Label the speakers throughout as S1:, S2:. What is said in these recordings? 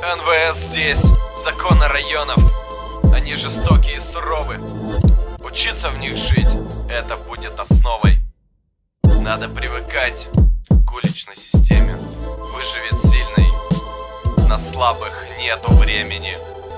S1: НВС здесь, законы районов. Они жестокие и суровы. Учиться в них жить — это будет основой. Надо привыкать к уличной системе. Выживет сильный, на слабых нету времени.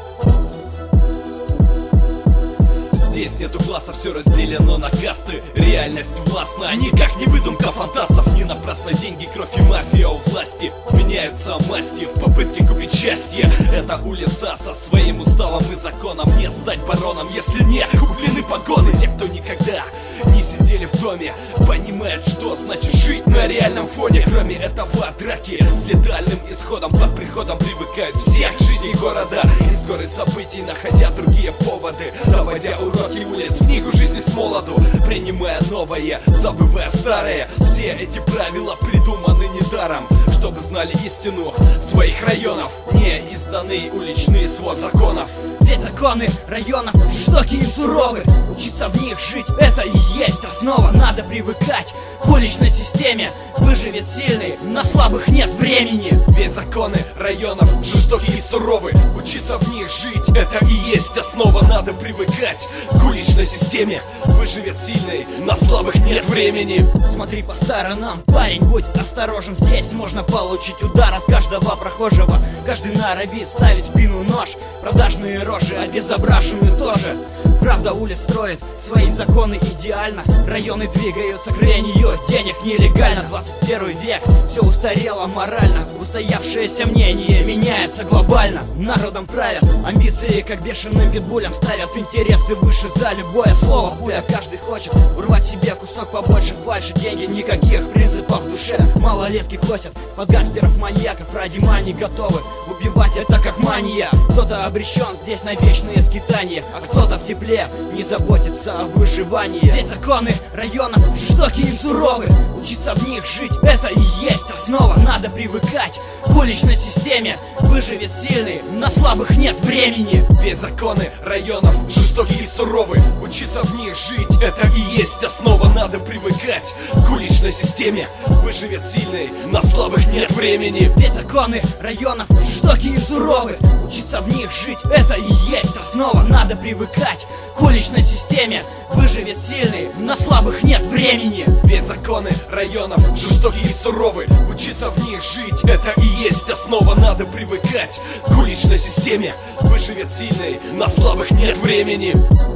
S2: Здесь нету класса, все разделено на касты. Реальность властна, никак не выдумка фантастов. Не напрасно деньги, кровь и мафия у власти. Меняются масти в попытке купить счастье. Это улица со своим уставом и законом. Не стать бароном, если не куплены погоны. Те, кто никогда не сидели в доме, понимают, что значит жить на реальном фоне. Кроме этого, драки с летальным исходом. Под приходом привыкают все к жизни города. Из горы событий находя другие поводы, доводя уроки улиц в книгу жизни с молоду. Принимая новое, забывая старое. Все эти правила придуманы недаром, чтобы знали истину своих районов. Не изданный уличный свод законов.
S3: Ведь законы районов жестокие и суровы. Учиться в них жить — это и есть основа. Надо привыкать к уличной системе. Выживет сильный, на слабых нет времени.
S2: Ведь законы районов жестокие и суровы. Учиться в них жить — это и есть основа. Надо привыкать к уличной системе. Выживет сильный, на слабых нет времени.
S3: Смотри по сторонам, парень, будь осторожен. Здесь можно получить удар от каждого прохожего. Каждый норовит ставить в спину нож. Продажные рожи, обезображенные тоже. Правда, улиц строит свои законы идеально. Районы двигаются к нее, денег нелегально. 21 век, все устарело морально. Устоявшееся мнение меняется глобально. Народом правят амбиции, как бешеным питбулям. Ставят интересы выше за любое слово пуля. Каждый хочет урвать себе кусок побольше. Фальши, деньги, никаких принципов в душе. Малолетки косят под гангстеров, маньяков. Ради мани готовы убивать, это как мания. Кто-то обречен здесь на вечные скитания, а кто-то в тепле не заботится о выживании. Ведь законы районов жестокие и суровы. Учиться в них жить — это и есть основа. Надо привыкать к уличной системе. Выживет сильный, на слабых нет времени.
S2: Ведь законы районов жестокие и суровы. Учиться в них жить — это и есть основа. Надо привыкать к уличной системе. Выживет сильный, на слабых нет времени.
S3: Ведь законы районов жестокие и суровы. Учиться в них жить — это и есть основа. Надо привыкать к уличной системе. Выживет сильный, на слабых нет времени.
S2: Ведь законы районов жестокие и суровы. Учиться в них жить — это и есть основа. Надо привыкать к уличной системе. Выживет сильный, на слабых нет времени.